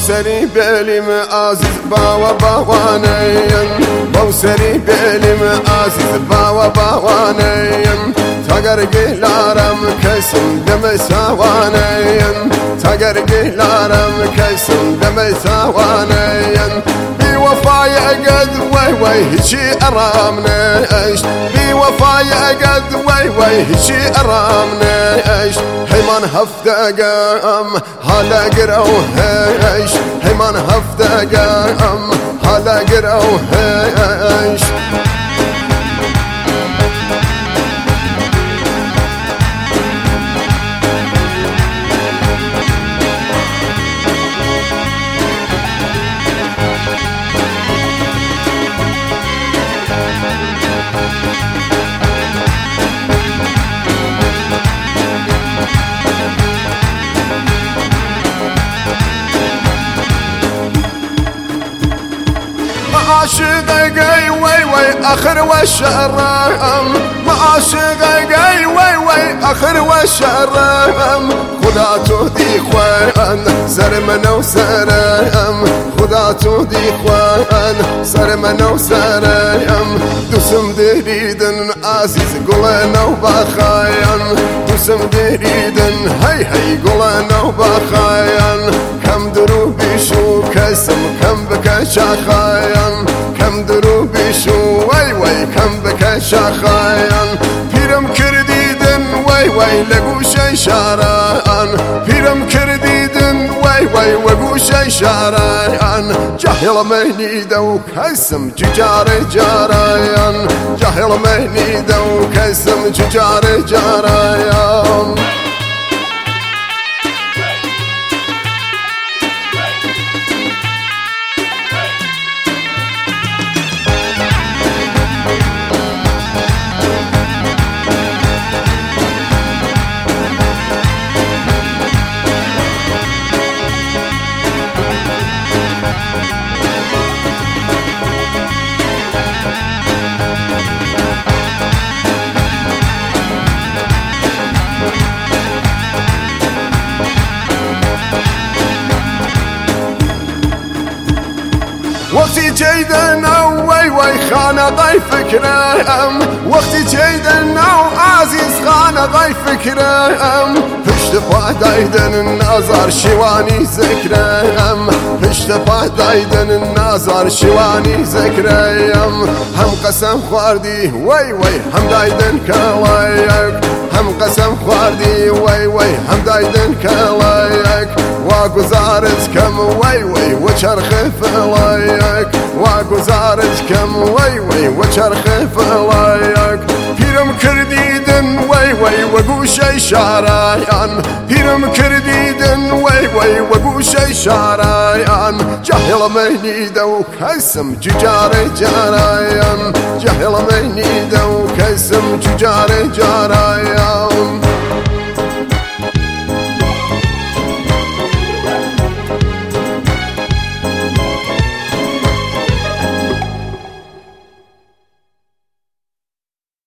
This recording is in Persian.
بوسري بليم عزيز باوا باوانين بوسري بليم عزيز باوا باوانين تقرقي لارم كيسم دم سوانين تقرقي لارم كيسم دم سوانين بوفايا قد وي هشي ارامنيش بوفايا قد وي هشي ارامنيش هيمان هفتقام هلا قروهيش هيمان هفتقام هلا قروهيش عاشقي وي اخر والشرم عاشقي وي اخر والشرم خدا تهدي خوان سر من وسرم خدا تهدي خوان سر من وسرم دوسم دريدن عزيز قلنا وبخاين دوسم دريدن هي قلنا وبخاين كم دروبي شو كسم كم بك شخاين كم دروبي شو وي كم بك شخاين پیرم کردیدن وی لگوش شاران پیرم کردیدن وی وگوش شاران جاهل منی دو کسم جار جارایان جاهل منی دو کسم جار جارایان وقتی جیدنا وی خانقای فکرم وقتی جیدنا عزیز خانقای فکرم پشت پا دایدن نازار شیوانی ذکرم پشت پا دایدن نازار شیوانی ذکرم هم قسم خواردی وی هم دایدن کلایک هم قسم خواردی وی هم دایدن کلایک واگذارت کم وی وچرخ فلایک واگذارت کم وی وچرخ فلایک پیرم کردیدن وی وگوش شارایان پیرم کردیدن وی وگوش شارایان جاهل منی دو کسم جار جارایان جاهل منی دو کسم جار جارایان